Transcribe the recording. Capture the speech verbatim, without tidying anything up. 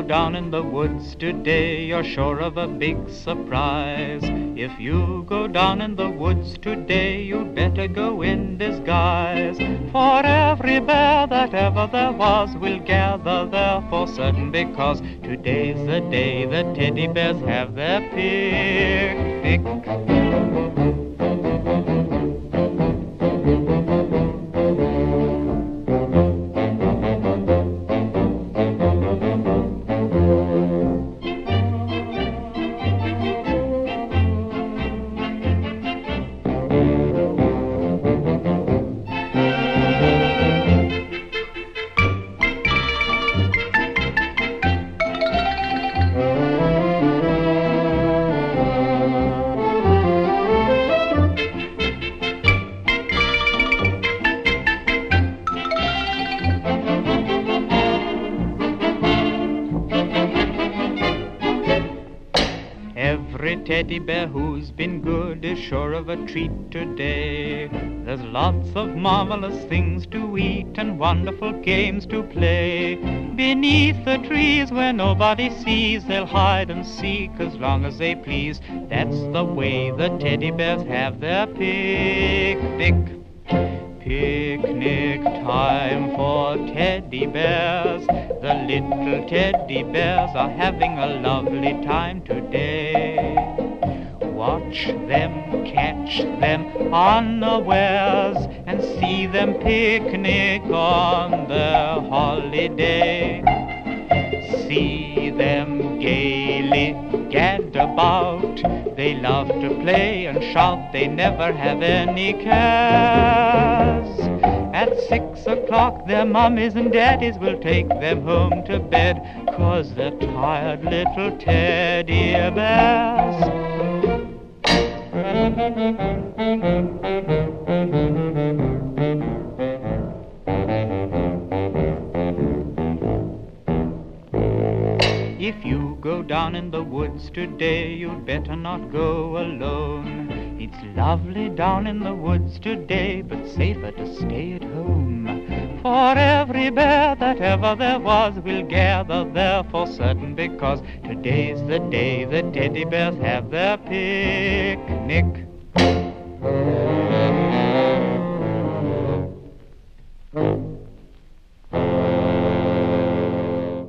down in the woods today, you're sure of a big surprise. If you go down in the woods today, you'd better go in disguise. For every bear that ever there was will gather there for certain, because today's the day the teddy bears have their picnic. Every teddy bear who's been good is sure of a treat today. There's lots of marvelous things to eat and wonderful games to play. Beneath the trees where nobody sees, they'll hide and seek as long as they please. That's the way the teddy bears have their picnic. Picnic time for teddy bears. The little teddy bears are having a lovely time today. Watch them, catch them unawares, and see them picnic on their holiday. See them gaily gad about. They love to play and shout, they never have any cares. At six o'clock their mummies and daddies will take them home to bed, 'cause they're tired little teddy bears. If you go down in the woods today, you'd better not go alone. It's lovely down in the woods today, but safer to stay at home. For every bear that ever there was will gather there for certain, because today's the day the teddy bears have their picnic.